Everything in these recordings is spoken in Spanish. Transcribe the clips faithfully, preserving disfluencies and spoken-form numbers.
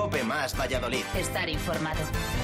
COPE más Valladolid. Estar informado.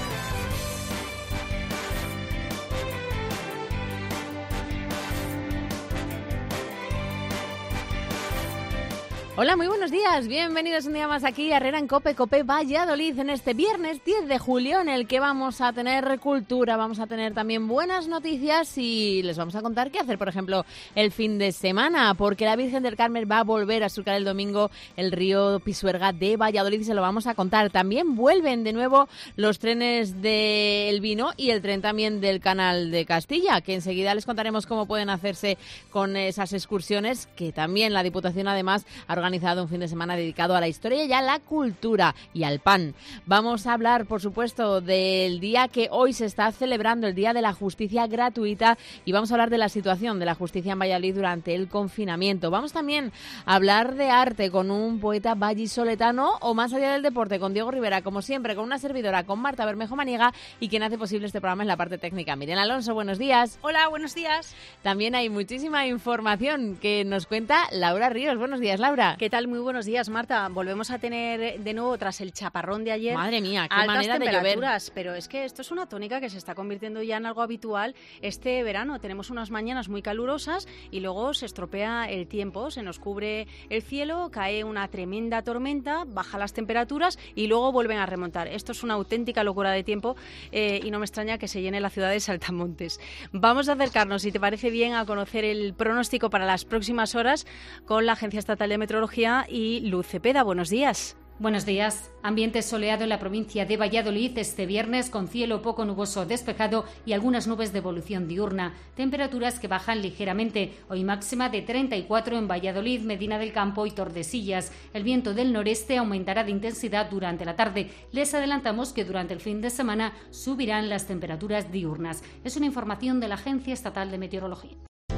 Hola, muy buenos días. Bienvenidos un día más aquí a Herrera en COPE, COPE Valladolid, en este viernes diez de julio, en el que vamos a tener cultura, vamos a tener también buenas noticias y les vamos a contar qué hacer, por ejemplo, el fin de semana, porque la Virgen del Carmen va a volver a surcar el domingo el río Pisuerga de Valladolid y se lo vamos a contar. También vuelven de nuevo los trenes del Vino y el tren también del Canal de Castilla, que enseguida les contaremos cómo pueden hacerse con esas excursiones, que también la Diputación además ha organizado un fin de semana dedicado a la historia y a la cultura y al pan. Vamos a hablar, por supuesto, del día que hoy se está celebrando, el Día de la Justicia Gratuita, y vamos a hablar de la situación de la justicia en Valladolid durante el confinamiento. Vamos también a hablar de arte con un poeta vallisoletano o más allá del deporte con Diego Rivera, como siempre, con una servidora, con Marta Bermejo Maniega, y quien hace posible este programa en la parte técnica. Miriam Alonso, buenos días. Hola, buenos días. También hay muchísima información que nos cuenta Laura Ríos. Buenos días, Laura. ¿Qué tal? Muy buenos días, Marta. Volvemos a tener de nuevo, tras el chaparrón de ayer, madre mía, qué altas manera de temperaturas, llover. Pero es que esto es una tónica que se está convirtiendo ya en algo habitual este verano. Tenemos unas mañanas muy calurosas y luego se estropea el tiempo, se nos cubre el cielo, cae una tremenda tormenta, baja las temperaturas y luego vuelven a remontar. Esto es una auténtica locura de tiempo eh, y no me extraña que se llene la ciudad de Saltamontes. Vamos a acercarnos, si te parece bien, a conocer el pronóstico para las próximas horas con la Agencia Estatal de Meteorología y Luz Cepeda. Buenos días. Buenos días. Ambiente soleado en la provincia de Valladolid este viernes, con cielo poco nuboso despejado y algunas nubes de evolución diurna. Temperaturas que bajan ligeramente. Hoy máxima de treinta y cuatro en Valladolid, Medina del Campo y Tordesillas. El viento del noreste aumentará de intensidad durante la tarde. Les adelantamos que durante el fin de semana subirán las temperaturas diurnas. Es una información de la Agencia Estatal de Meteorología.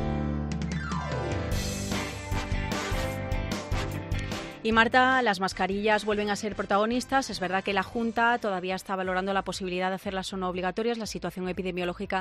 Y Marta, las mascarillas vuelven a ser protagonistas. Es verdad que la Junta todavía está valorando la posibilidad de hacerlas o no obligatorias. La situación epidemiológica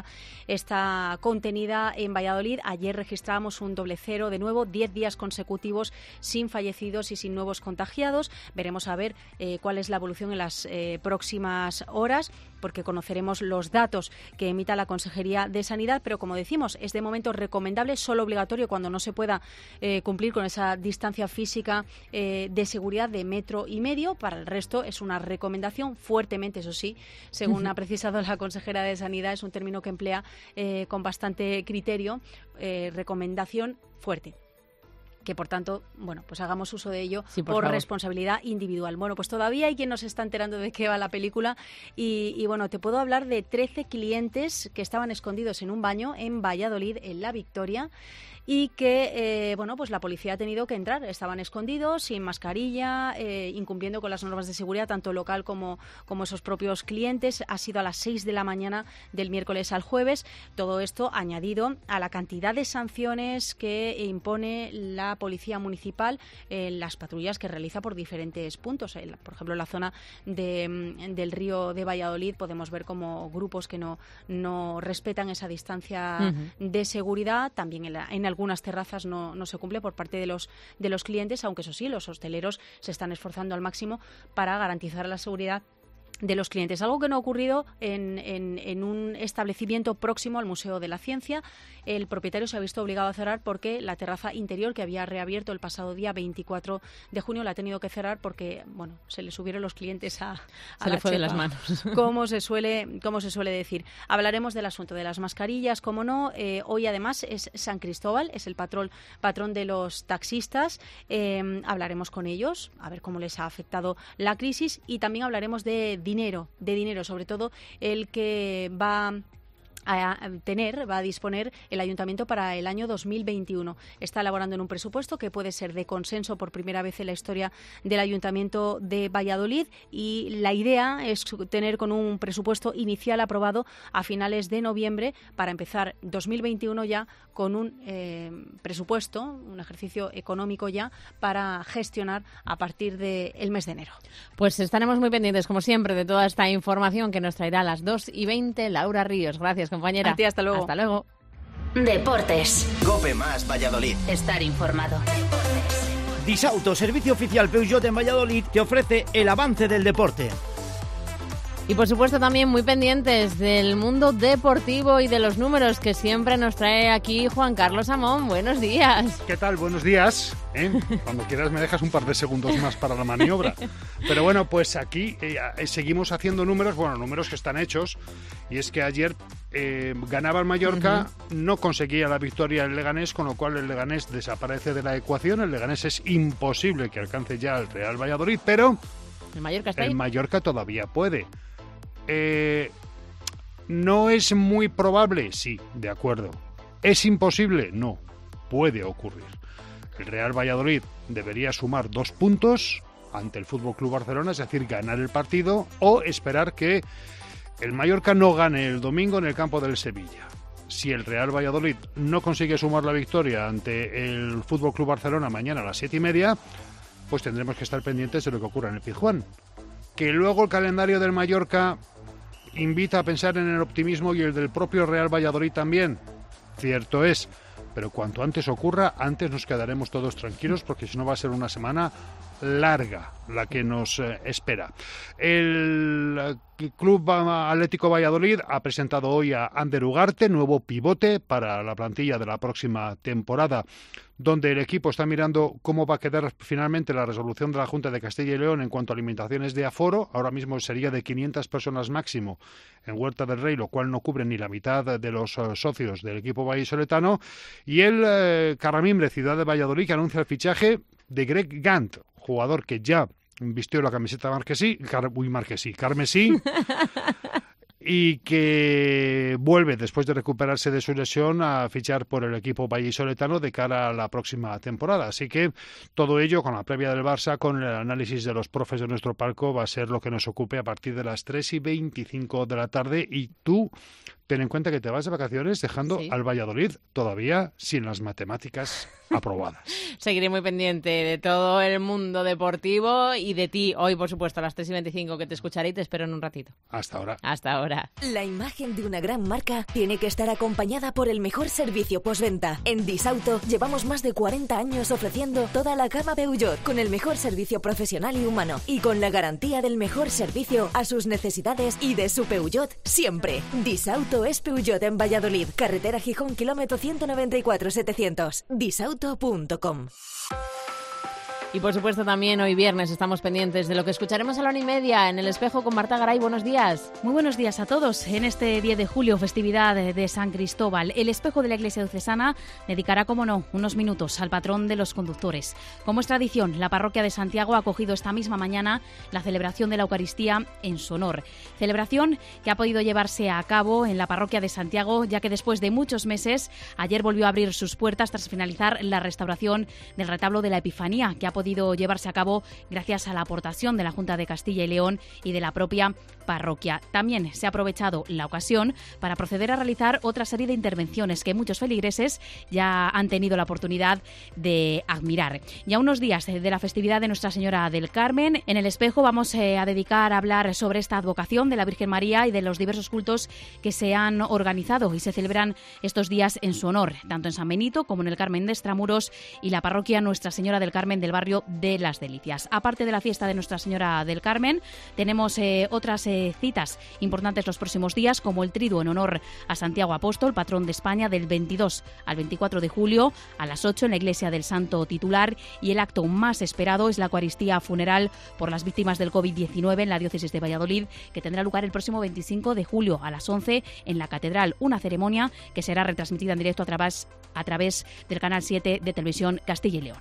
está contenida en Valladolid. Ayer registramos un doble cero, de nuevo, diez días consecutivos sin fallecidos y sin nuevos contagiados. Veremos a ver eh, cuál es la evolución en las eh, próximas horas, porque conoceremos los datos que emita la Consejería de Sanidad, pero como decimos, es de momento recomendable, solo obligatorio cuando no se pueda eh, cumplir con esa distancia física eh, de seguridad de metro y medio. Para el resto es una recomendación, fuertemente, eso sí, según ha precisado la consejera de Sanidad, es un término que emplea eh, con bastante criterio, eh, recomendación fuerte. Que por tanto, bueno, pues hagamos uso de ello sí, por, por favor. responsabilidad responsabilidad individual. Bueno, pues todavía hay quien no se está enterando de qué va la película y, y bueno, te puedo hablar de trece clientes que estaban escondidos en un baño en Valladolid, en La Victoria, y que, eh, bueno, pues la policía ha tenido que entrar. Estaban escondidos, sin mascarilla, eh, incumpliendo con las normas de seguridad, tanto local como, como esos propios clientes. Ha sido a las seis de la mañana del miércoles al jueves. Todo esto añadido a la cantidad de sanciones que impone la Policía Municipal en las patrullas que realiza por diferentes puntos. Por ejemplo, en la zona de, del río de Valladolid podemos ver como grupos que no, no respetan esa distancia uh-huh. de seguridad. También en, la, en algunas terrazas no, no se cumple por parte de los, de los clientes, aunque eso sí, los hosteleros se están esforzando al máximo para garantizar la seguridad de los clientes. Algo que no ha ocurrido en, en, en un establecimiento próximo al Museo de la Ciencia. El propietario se ha visto obligado a cerrar porque la terraza interior, que había reabierto el pasado día veinticuatro de junio, la ha tenido que cerrar porque, bueno, se le subieron los clientes a, a se la le fue chepa, de las manos. como se suele, como se suele decir. Hablaremos del asunto de las mascarillas, como no. Eh, hoy además es San Cristóbal, es el patrón, patrón de los taxistas. Eh, hablaremos con ellos, a ver cómo les ha afectado la crisis, y también hablaremos de dinero, de dinero, sobre todo el que va a tener, va a disponer el Ayuntamiento para el año dos mil veintiuno. Está elaborando en un presupuesto que puede ser de consenso por primera vez en la historia del Ayuntamiento de Valladolid, y la idea es tener con un presupuesto inicial aprobado a finales de noviembre para empezar dos mil veintiuno ya con un eh, presupuesto, un ejercicio económico ya para gestionar a partir del mes de enero. Pues estaremos muy pendientes, como siempre, de toda esta información que nos traerá a las dos y veinte Laura Ríos. Gracias, compañera. A ti, hasta luego. Hasta luego. Deportes. COPE más Valladolid. Estar informado. Deportes. Disauto, servicio oficial Peugeot en Valladolid, te ofrece el avance del deporte. Y por supuesto también muy pendientes del mundo deportivo y de los números que siempre nos trae aquí Juan Carlos Amón. Buenos días. ¿Qué tal? Buenos días. ¿Eh? Cuando quieras me dejas un par de segundos más para la maniobra. Pero bueno, pues aquí eh, seguimos haciendo números, bueno, números que están hechos. Y es que ayer eh, ganaba el Mallorca, uh-huh. no conseguía la victoria el Leganés, con lo cual el Leganés desaparece de la ecuación. El Leganés es imposible que alcance ya al Real Valladolid, pero el Mallorca, está el ahí. Mallorca todavía puede. Eh, ¿No es muy probable? Sí, de acuerdo. ¿Es imposible? No, puede ocurrir. El Real Valladolid debería sumar dos puntos ante el F C Barcelona, es decir, ganar el partido, o esperar que el Mallorca no gane el domingo en el campo del Sevilla. Si el Real Valladolid no consigue sumar la victoria ante el F C Barcelona mañana a las siete y media, pues tendremos que estar pendientes de lo que ocurra en el Pizjuán. Que luego el calendario del Mallorca invita a pensar en el optimismo y el del propio Real Valladolid también. Cierto es, pero cuanto antes ocurra, antes nos quedaremos todos tranquilos, porque si no va a ser una semana larga la que nos eh, espera. El Club Atlético Valladolid ha presentado hoy a Ander Ugarte, nuevo pivote para la plantilla de la próxima temporada, donde el equipo está mirando cómo va a quedar finalmente la resolución de la Junta de Castilla y León en cuanto a limitaciones de aforo. Ahora mismo sería de quinientas personas máximo en Huerta del Rey, lo cual no cubre ni la mitad de los uh, socios del equipo vallisoletano. Y el uh, Carramimbre, Ciudad de Valladolid, que anuncia el fichaje de Greg Gant, jugador que ya vistió la camiseta marquesí, car, uy, marquesí, carmesí, y que vuelve, después de recuperarse de su lesión, a fichar por el equipo vallisoletano de cara a la próxima temporada. Así que todo ello, con la previa del Barça, con el análisis de los profes de nuestro palco, va a ser lo que nos ocupe a partir de las tres y veinticinco de la tarde. Y tú, ten en cuenta que te vas de vacaciones dejando sí. al Valladolid todavía sin las matemáticas aprobadas. Seguiré muy pendiente de todo el mundo deportivo y de ti hoy, por supuesto, a las tres y veinticinco, que te escucharé y te espero en un ratito. Hasta ahora. Hasta ahora. La imagen de una gran marca tiene que estar acompañada por el mejor servicio postventa. En Disauto llevamos más de cuarenta años ofreciendo toda la gama Peugeot con el mejor servicio profesional y humano y con la garantía del mejor servicio a sus necesidades y de su Peugeot siempre. Disauto es Peugeot en Valladolid, carretera Gijón, kilómetro ciento noventa y cuatro setecientos. Disauto punto com. Y por supuesto también hoy viernes estamos pendientes de lo que escucharemos a la una y media en El Espejo con Marta Garay. Buenos días. Muy buenos días a todos. En este diez de julio, festividad de San Cristóbal, El Espejo de la Iglesia Diocesana dedicará, como no, unos minutos al patrón de los conductores. Como es tradición, la parroquia de Santiago ha acogido esta misma mañana la celebración de la Eucaristía en su honor. Celebración que ha podido llevarse a cabo en la parroquia de Santiago, ya que después de muchos meses, ayer volvió a abrir sus puertas tras finalizar la restauración del retablo de la Epifanía, que ha podido llevarse a cabo gracias a la aportación de la Junta de Castilla y León y de la propia parroquia. También se ha aprovechado la ocasión para proceder a realizar otra serie de intervenciones que muchos feligreses ya han tenido la oportunidad de admirar. Ya unos días de la festividad de Nuestra Señora del Carmen, en El Espejo vamos a dedicar a hablar sobre esta advocación de la Virgen María y de los diversos cultos que se han organizado y se celebran estos días en su honor, tanto en San Benito como en el Carmen de Extramuros y la parroquia Nuestra Señora del Carmen del barrio de Las Delicias. Aparte de la fiesta de Nuestra Señora del Carmen, tenemos eh, otras eh, citas importantes los próximos días, como el triduo en honor a Santiago Apóstol, patrón de España, del veintidós al veinticuatro de julio a las ocho en la iglesia del Santo Titular, y el acto más esperado es la Eucaristía funeral por las víctimas del covid diecinueve en la diócesis de Valladolid, que tendrá lugar el próximo veinticinco de julio a las once en la Catedral, una ceremonia que será retransmitida en directo a través, a través del canal siete de Televisión Castilla y León.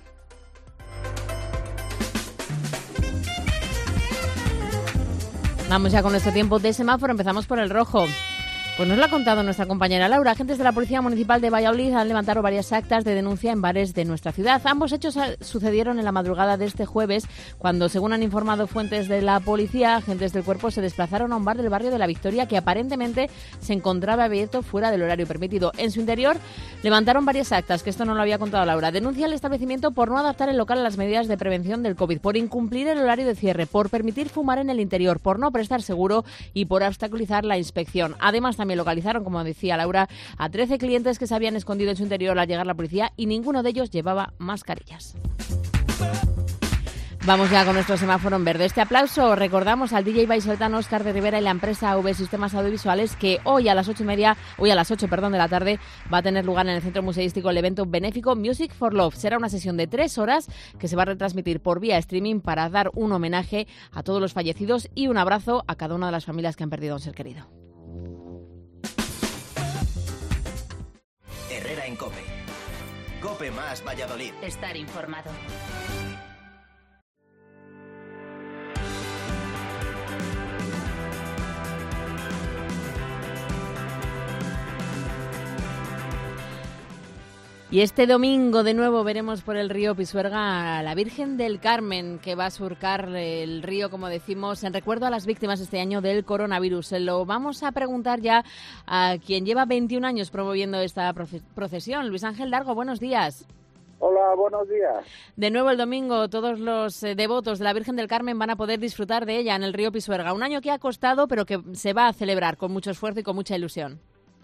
Vamos ya con nuestro tiempo de semáforo. Empezamos por el rojo. Pues nos lo ha contado nuestra compañera Laura. Agentes de la Policía Municipal de Valladolid han levantado varias actas de denuncia en bares de nuestra ciudad. Ambos hechos sucedieron en la madrugada de este jueves, cuando, según han informado fuentes de la policía, agentes del cuerpo se desplazaron a un bar del barrio de La Victoria que aparentemente se encontraba abierto fuera del horario permitido. En su interior levantaron varias actas, que esto no lo había contado Laura. Denuncia el establecimiento por no adaptar el local a las medidas de prevención del COVID, por incumplir el horario de cierre, por permitir fumar en el interior, por no prestar seguro y por obstaculizar la inspección. Además, también También localizaron, como decía Laura, a trece clientes que se habían escondido en su interior al llegar la policía, y ninguno de ellos llevaba mascarillas. Vamos ya con nuestro semáforo en verde. Este aplauso recordamos al D J vallisoletano Óscar de Rivera y la empresa A V Sistemas Audiovisuales, que hoy a las ocho y media, hoy a las ocho, perdón, de la tarde va a tener lugar en el Centro Museístico el evento benéfico Music for Love. Será una sesión de tres horas que se va a retransmitir por vía streaming para dar un homenaje a todos los fallecidos y un abrazo a cada una de las familias que han perdido a un ser querido. Herrera en COPE. COPE más Valladolid. Estar informado. Y este domingo de nuevo veremos por el río Pisuerga a la Virgen del Carmen, que va a surcar el río, como decimos, en recuerdo a las víctimas este año del coronavirus. Se lo vamos a preguntar ya a quien lleva veintiún años promoviendo esta procesión. Luis Ángel Largo, buenos días. Hola, buenos días. De nuevo el domingo todos los eh, devotos de la Virgen del Carmen van a poder disfrutar de ella en el río Pisuerga. Un año que ha costado, pero que se va a celebrar con mucho esfuerzo y con mucha ilusión.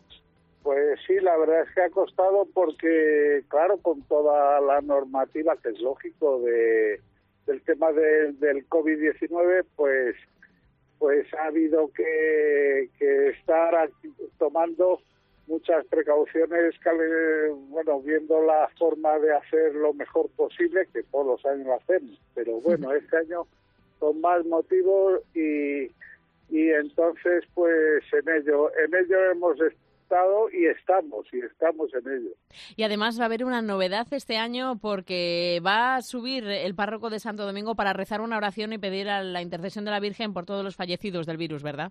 Pues sí, la verdad es que ha costado porque, claro, con toda la normativa, que es lógico, de del tema de, del COVID diecinueve, pues pues ha habido que, que estar aquí tomando muchas precauciones, bueno, viendo la forma de hacer lo mejor posible, que todos los años lo hacemos, pero bueno, este año con más motivos y, y entonces pues en ello, en ello hemos estado y estamos, y estamos en ello. Y además va a haber una novedad este año porque va a subir el párroco de Santo Domingo para rezar una oración y pedir a la intercesión de la Virgen por todos los fallecidos del virus, ¿verdad?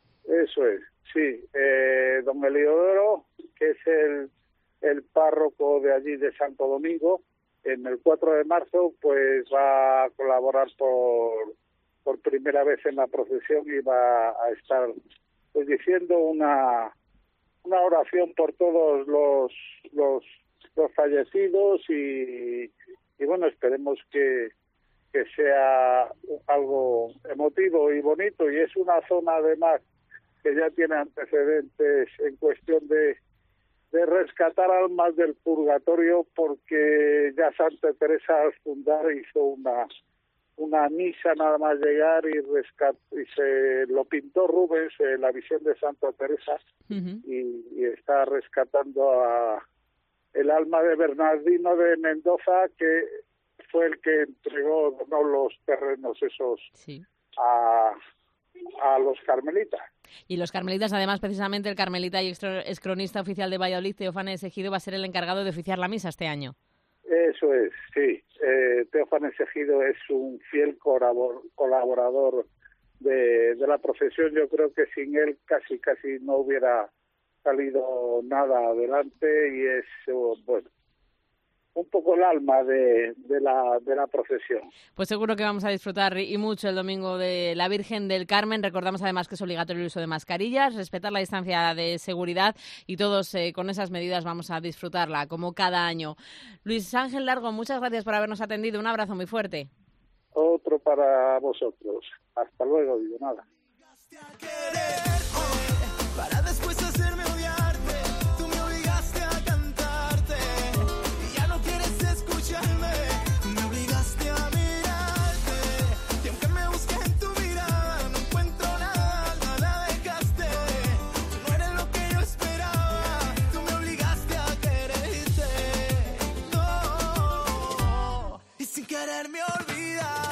Eso es, sí. Eh, don Eliodoro, que es el, el párroco de allí de Santo Domingo, en el cuatro de marzo pues va a colaborar por, por primera vez en la procesión y va a estar pues diciendo una una oración por todos los los, los fallecidos y, y bueno, esperemos que, que sea algo emotivo y bonito, y es una zona además que ya tiene antecedentes en cuestión de, de rescatar almas del purgatorio, porque ya Santa Teresa al fundar hizo una una misa nada más llegar y rescat y se lo pintó Rubens, eh, la visión de Santa Teresa, uh-huh. y, y está rescatando a el alma de Bernardino de Mendoza, que fue el que entregó no, los terrenos esos sí. a, a los carmelitas. Y los carmelitas, además, precisamente el carmelita y excronista oficial de Valladolid, Teófanes Ejido, va a ser el encargado de oficiar la misa este año. Eso es, sí. Eh, Teófanes Ejido es un fiel colabor, colaborador de, de la profesión. Yo creo que sin él casi casi no hubiera salido nada adelante, y es, bueno, un poco el alma de, de la de la procesión. Pues seguro que vamos a disfrutar y mucho el domingo de la Virgen del Carmen. Recordamos además que es obligatorio el uso de mascarillas, respetar la distancia de seguridad, y todos eh, con esas medidas vamos a disfrutarla como cada año. Luis Ángel Largo, muchas gracias por habernos atendido. Un abrazo muy fuerte. Otro para vosotros. Hasta luego, digo nada. Para después hacerme odiarte, tú me obligaste a cantarte y ya no quieres escucharme, tú me obligaste a mirarte y aunque me busqué en tu mirada no encuentro nada, nada dejaste, tú no eres lo que yo esperaba, tú me obligaste a quererte, no, y sin querer me olvidaste.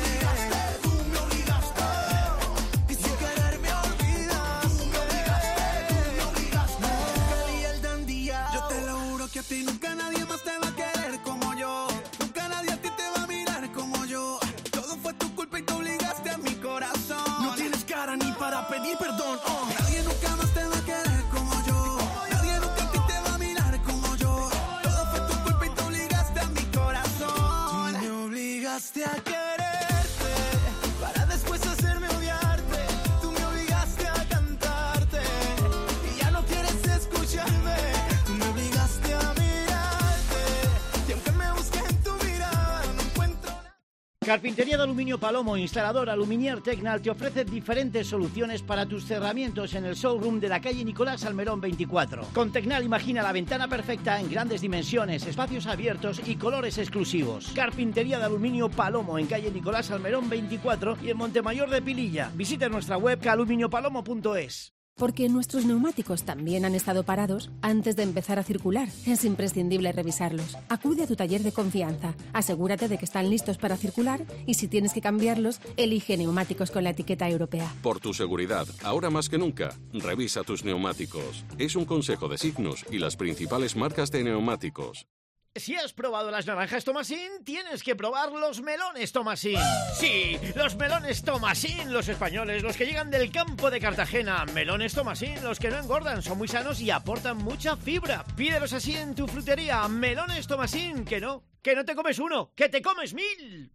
Que a ti nunca nadie más te va a querer como yo, nunca nadie a ti te va a mirar como yo, todo fue tu culpa y te obligaste a mi corazón, no tienes cara ni para pedir perdón, oh. Nadie nunca más te va a querer como yo, nadie nunca a ti te va a mirar como yo, todo fue tu culpa y te obligaste a mi corazón, tú me obligaste a quererte, para después hacerme odiarte, tú me obligaste a cantarte, y ya no quieres escucharme. Carpintería de Aluminio Palomo, instalador Aluminier Tecnal, te ofrece diferentes soluciones para tus cerramientos en el showroom de la calle Nicolás Salmerón veinticuatro. Con Tecnal imagina la ventana perfecta en grandes dimensiones, espacios abiertos y colores exclusivos. Carpintería de Aluminio Palomo, en calle Nicolás Salmerón veinticuatro y en Montemayor de Pililla. Visita nuestra web aluminio palomo punto es. Porque nuestros neumáticos también han estado parados, antes de empezar a circular, es imprescindible revisarlos. Acude a tu taller de confianza, asegúrate de que están listos para circular y si tienes que cambiarlos, elige neumáticos con la etiqueta europea. Por tu seguridad, ahora más que nunca, revisa tus neumáticos. Es un consejo de Signos y las principales marcas de neumáticos. Si has probado las naranjas Tomasín, tienes que probar los melones Tomasín. Sí, los melones Tomasín, los españoles, los que llegan del campo de Cartagena. Melones Tomasín, los que no engordan, son muy sanos y aportan mucha fibra. Pídelos así en tu frutería. Melones Tomasín, que no, que no te comes uno, que te comes mil.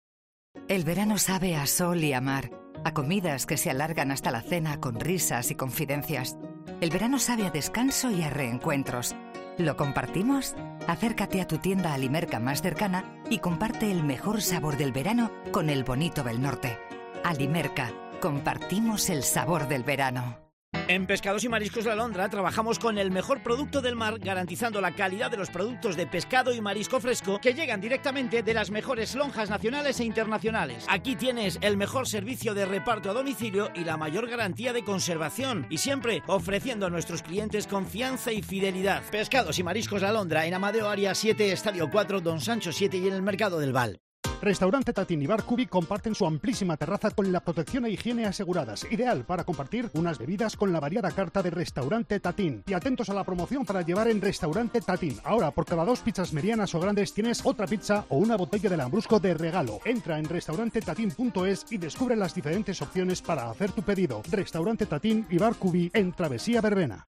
El verano sabe a sol y a mar, a comidas que se alargan hasta la cena con risas y confidencias. El verano sabe a descanso y a reencuentros. ¿Lo compartimos? Acércate a tu tienda Alimerca más cercana y comparte el mejor sabor del verano con el bonito del norte. Alimerca, compartimos el sabor del verano. En Pescados y Mariscos La Alondra trabajamos con el mejor producto del mar, garantizando la calidad de los productos de pescado y marisco fresco que llegan directamente de las mejores lonjas nacionales e internacionales. Aquí tienes el mejor servicio de reparto a domicilio y la mayor garantía de conservación, y siempre ofreciendo a nuestros clientes confianza y fidelidad. Pescados y Mariscos La Alondra, en Amadeo Arias siete, Estadio cuatro, Don Sancho siete y en el Mercado del Val. Restaurante Tatín y Bar Cubi comparten su amplísima terraza con la protección e higiene aseguradas, ideal para compartir unas bebidas con la variada carta de Restaurante Tatín. Y atentos a la promoción para llevar en Restaurante Tatín. Ahora, por cada dos pizzas medianas o grandes tienes otra pizza o una botella de Lambrusco de regalo. Entra en restaurante tatín punto es y descubre las diferentes opciones para hacer tu pedido. Restaurante Tatín y Bar Cubi en Travesía Verbena.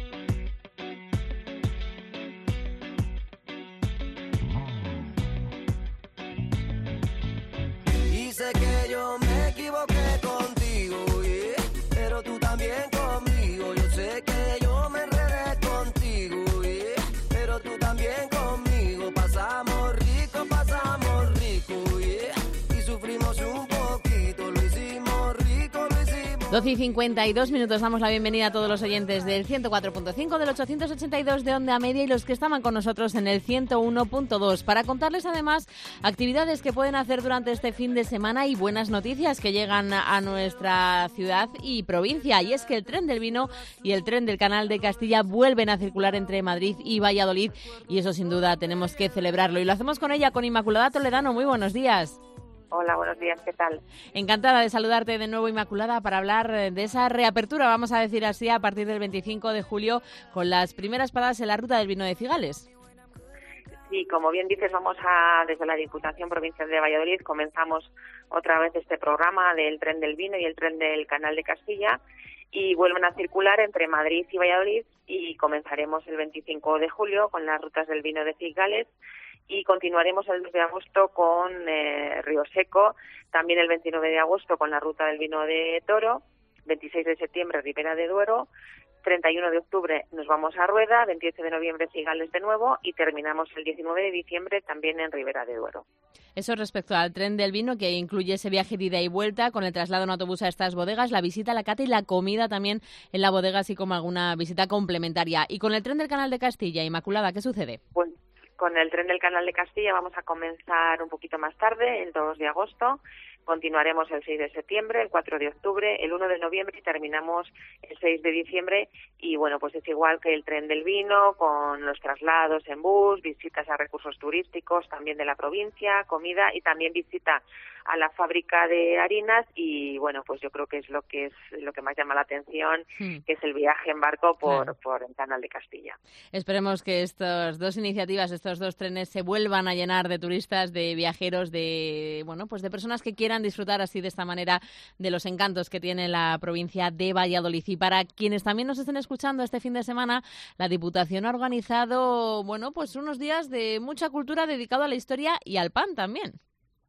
Sé que yo me equivoqué contigo, yeah, pero tú también conmigo. Yo sé que yo me enredé contigo, yeah, pero tú también conmigo. Pasamos rico, pasamos rico, yeah, y sufrimos un poquito. Lo hicimos rico, lo hicimos. doce y cincuenta y dos minutos, damos la bienvenida a todos los oyentes del ciento cuatro punto cinco, del ochocientos ochenta y dos de Onda Media y los que estaban con nosotros en el ciento uno punto dos, para contarles además actividades que pueden hacer durante este fin de semana y buenas noticias que llegan a nuestra ciudad y provincia. Y es que el tren del vino y el tren del Canal de Castilla vuelven a circular entre Madrid y Valladolid y eso sin duda tenemos que celebrarlo. Y lo hacemos con ella, con Inmaculada Toledano. Muy buenos días. Hola, buenos días, ¿qué tal? Encantada de saludarte de nuevo, Inmaculada, para hablar de esa reapertura, vamos a decir así, a partir del veinticinco de julio, con las primeras paradas en la ruta del vino de Cigales. Sí, como bien dices, vamos a, desde la Diputación Provincial de Valladolid, comenzamos otra vez este programa del tren del vino y el tren del Canal de Castilla y vuelven a circular entre Madrid y Valladolid y comenzaremos el veinticinco de julio con las rutas del vino de Cigales y continuaremos el dos de agosto con eh, Río Seco, también el veintinueve de agosto con la ruta del vino de Toro, veintiséis de septiembre Ribera de Duero, treinta y uno de octubre nos vamos a Rueda, veintiocho de noviembre Cigales de nuevo y terminamos el diecinueve de diciembre también en Ribera de Duero. Eso respecto al tren del vino, que incluye ese viaje de ida y vuelta con el traslado en autobús a estas bodegas, la visita a la cata y la comida también en la bodega, así como alguna visita complementaria. Y con el tren del Canal de Castilla, Inmaculada, ¿qué sucede? Pues con el tren del Canal de Castilla vamos a comenzar un poquito más tarde, el dos de agosto. Continuaremos el seis de septiembre, el cuatro de octubre, el uno de noviembre y terminamos el seis de diciembre. Y bueno, pues es igual que el tren del vino, con los traslados en bus, visitas a recursos turísticos también de la provincia, comida y también visita a la fábrica de harinas y bueno, pues yo creo que es lo que es lo que más llama la atención, hmm. que es el viaje en barco por, claro. por el Canal de Castilla. Esperemos que estas dos iniciativas, estos dos trenes se vuelvan a llenar de turistas, de viajeros, de bueno, pues de personas que quieran disfrutar así de esta manera de los encantos que tiene la provincia de Valladolid. Y para quienes también nos estén escuchando este fin de semana, la Diputación ha organizado bueno, pues unos días de mucha cultura dedicado a la historia y al pan también.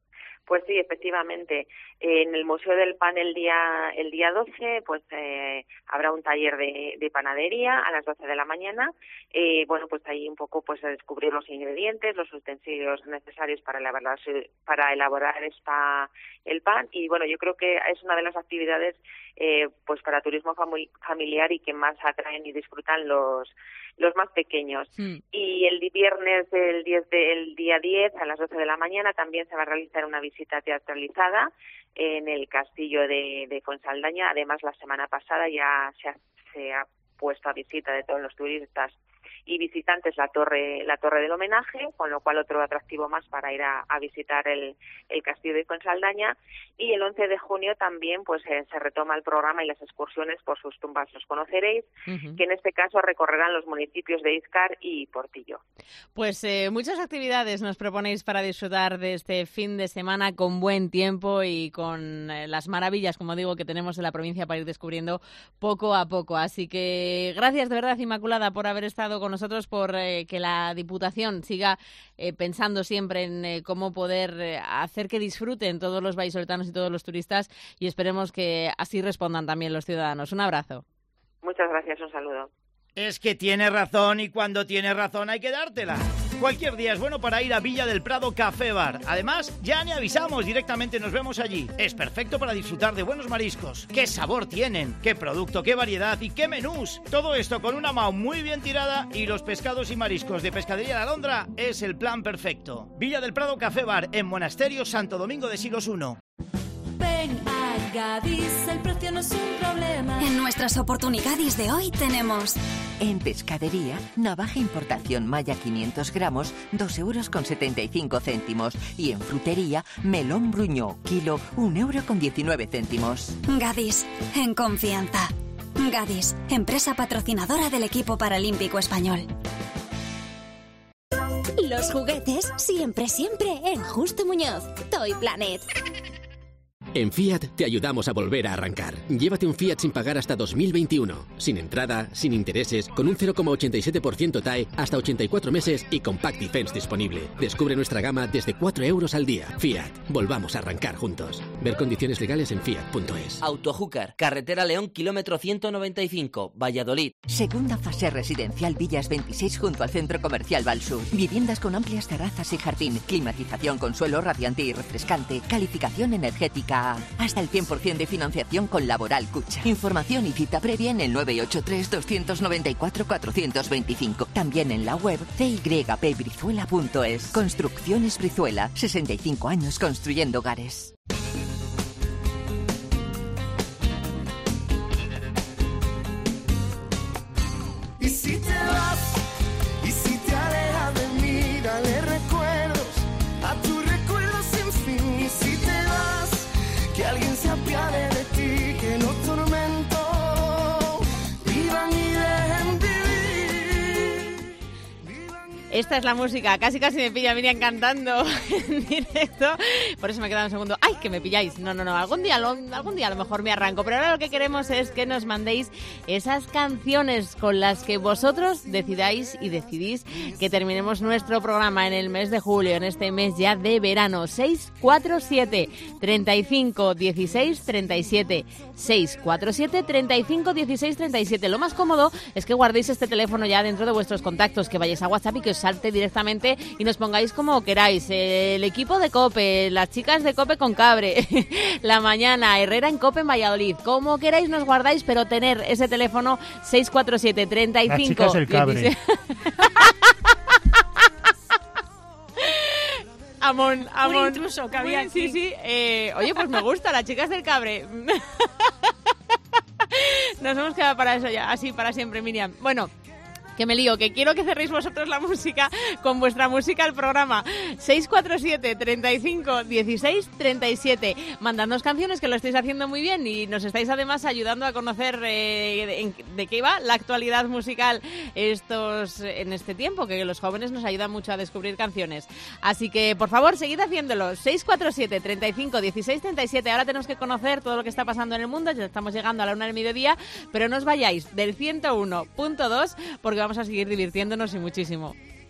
Pues sí, efectivamente. En el Museo del Pan el día el día doce, pues eh, habrá un taller de, de panadería a las doce de la mañana. Eh, bueno, pues ahí un poco pues a descubrir los ingredientes, los utensilios necesarios para elaborar para elaborar esta el pan. Y bueno, yo creo que es una de las actividades eh, pues para turismo fami- familiar y que más atraen y disfrutan los los más pequeños. Mm. Y el viernes el diez de, el día diez a las doce de la mañana también se va a realizar una visita teatralizada en el castillo de, de Fuensaldaña. Además, la semana pasada ya se ha, se ha puesto a visita de todos los turistas y visitantes la torre la torre del homenaje, con lo cual otro atractivo más para ir a, a visitar el, el castillo de Fuensaldaña. Y el once de junio también pues eh, se retoma el programa y las excursiones por sus tumbas los conoceréis, uh-huh. que en este caso recorrerán los municipios de Íscar y Portillo. Pues eh, muchas actividades nos proponéis para disfrutar de este fin de semana con buen tiempo y con eh, las maravillas, como digo, que tenemos en la provincia para ir descubriendo poco a poco. Así que gracias de verdad, Inmaculada, por haber estado con nosotros, por eh, que la Diputación siga eh, pensando siempre en eh, cómo poder eh, hacer que disfruten todos los vallisoletanos y todos los turistas, y esperemos que así respondan también los ciudadanos. Un abrazo. Muchas gracias, un saludo. Es que tiene razón, y cuando tiene razón hay que dártela. Cualquier día es bueno para ir a Villa del Prado Café Bar. Además, ya ni avisamos, directamente nos vemos allí. Es perfecto para disfrutar de buenos mariscos. ¡Qué sabor tienen! ¡Qué producto, qué variedad y qué menús! Todo esto con una M A U muy bien tirada, y los pescados y mariscos de Pescadería La Alondra es el plan perfecto. Villa del Prado Café Bar, en Monasterio Santo Domingo de Silos uno. Ven a Gadis, el precio no es un problema. En nuestras oportunidades de hoy tenemos... En pescadería, navaja importación Maya quinientos gramos, dos euros con setenta y cinco céntimos. Y en frutería, melón bruñó, kilo, un euro con diecinueve céntimos. Gadis, en confianza. Gadis, empresa patrocinadora del equipo paralímpico español. Los juguetes, siempre, siempre en Justo Muñoz. Toy Planet. En Fiat te ayudamos a volver a arrancar. Llévate un Fiat sin pagar hasta dos mil veintiuno. Sin entrada, sin intereses, con un cero coma ochenta y siete por ciento T A E, hasta ochenta y cuatro meses y con Pack Defense disponible. Descubre nuestra gama desde cuatro euros al día. Fiat, volvamos a arrancar juntos. Ver condiciones legales en fiat punto es. Autojúcar, Carretera León, kilómetro ciento noventa y cinco, Valladolid. Segunda fase residencial Villas veintiséis junto al Centro Comercial Valsur. Viviendas con amplias terrazas y jardín, climatización con suelo radiante y refrescante, calificación energética. Hasta el cien por ciento de financiación con Laboral Cucha. Información y cita previa en el nueve ocho tres, dos nueve cuatro, cuatro dos cinco. También en la web c y p brizuela punto es. Construcciones Brizuela, sesenta y cinco años construyendo hogares. Y si te vas, y si te alejas de mí, dale recuerdos a tu recuerdo sin fin. Y si te vas, que alguien se apiade de ti, que los tormentos vivan y dejen vivir. Esta es la música, casi casi me pilla Miriam cantando en directo, por eso me he quedado un segundo. ¡Ay, que me pilláis! No, no, no, algún día, algún día a lo mejor me arranco, pero ahora lo que queremos es que nos mandéis esas canciones con las que vosotros decidáis y decidís que terminemos nuestro programa en el mes de julio, en este mes ya de verano. seis cuatro siete, treinta y cinco, dieciséis, treinta y siete. seis cuatro siete, treinta y cinco, dieciséis, treinta y siete. Lo más cómodo es que guardéis este teléfono ya dentro de vuestros contactos, que vayáis a WhatsApp y que os salte directamente y nos pongáis como queráis. El equipo de COPE, las chicas de COPE con Cabre, La Mañana, Herrera en COPE en Valladolid. Como queráis nos guardáis, pero tener ese teléfono seis cuatro siete, treinta y cinco... Las chicas del Cabre. Amón, Amón. Un intruso que había aquí. Sí, sí. Eh, oye, pues me gusta, las chicas del Cabre. Nos hemos quedado para eso ya, así para siempre, Miriam. Bueno, que me lío, que quiero que cerréis vosotros la música con vuestra música al programa. seis cuatro siete, treinta y cinco, dieciséis, treinta y siete. Mandadnos canciones, que lo estáis haciendo muy bien y nos estáis además ayudando a conocer eh, de, de qué va la actualidad musical estos en este tiempo, que los jóvenes nos ayudan mucho a descubrir canciones. Así que, por favor, seguid haciéndolo. seis cuatro siete, treinta y cinco, dieciséis, treinta y siete. Ahora tenemos que conocer todo lo que está pasando en el mundo. Ya estamos llegando a la una del mediodía, pero no os vayáis del ciento uno punto dos porque vamos a seguir divirtiéndonos y muchísimo.